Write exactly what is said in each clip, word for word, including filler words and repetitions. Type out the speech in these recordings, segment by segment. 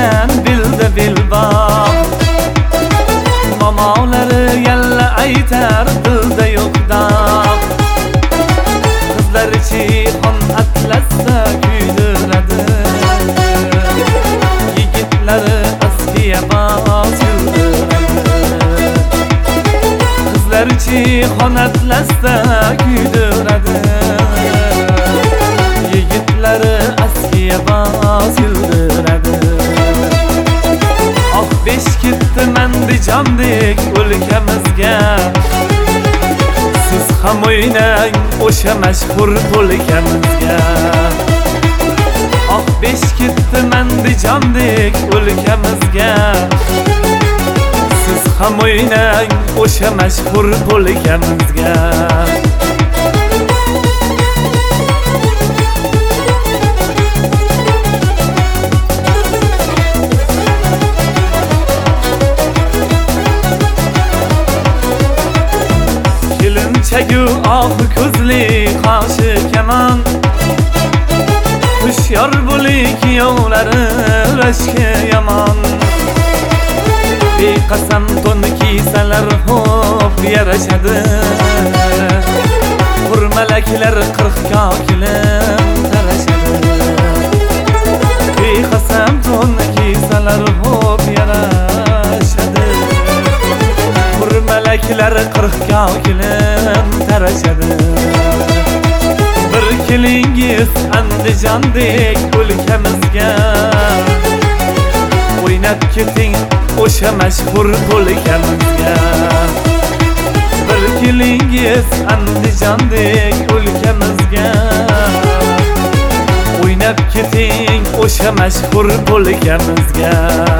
ekan bildi bilbab. Momolari yalla aytar dilda yo'q dab. Qizlar chiyxon atlasda kuydiradi, yigitlari askiya bos yildiradi. Qizlar chiyxon atlasda kuydiradi, yigitlari askiya bos yildiradi. Oh besh ketdi Mandijondek o'lkamizga, siz ham o'ynang o'sha mashhur polkamizga. Oh besh ketdi Mandijondek o'lkamizga, siz ham o'ynang o'sha mashhur polkamizga. Kelinchagu oq ko'zli qoshi kamon, hushyor bo'ling kuyovlari rashki yomon. Beqasam to'n kiysalar xo'p yarashadi, hurmalaklar qirq kokilim tarashadi. Beqasam to'n kiysalar xo'p yarashadi, hurmalaklar qirq kokilim tarashadi. Bir kelingiz Andijondek o'lkamizga, o'ynab keting o'sha mashhur polkamizga. Bir kelingiz Andijondek o'lkamizga, o'ynab keting o'sha mashhur polkamizga.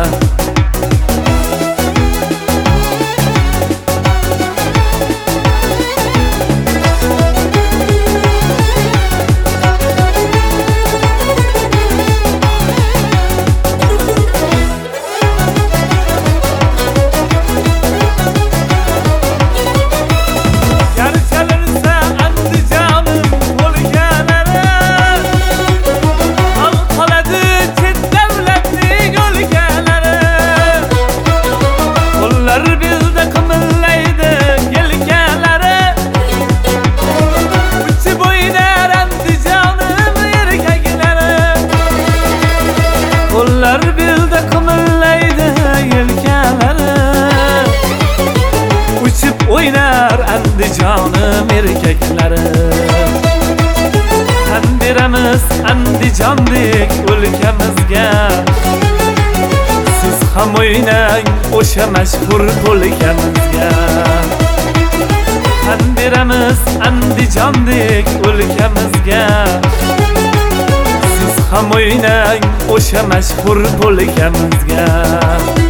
Qo'llar belda qimillaydi yelkalari, uchib o'ynar Andijonim erkaklari. Tan beramiz Andijondek o'lkamizga, siz ham o'ynang o'sha mashhur polkamizga. Tan beramiz Andijondek o'lkamizga, siz ham o'ynang o'sha mashhur polkamizga.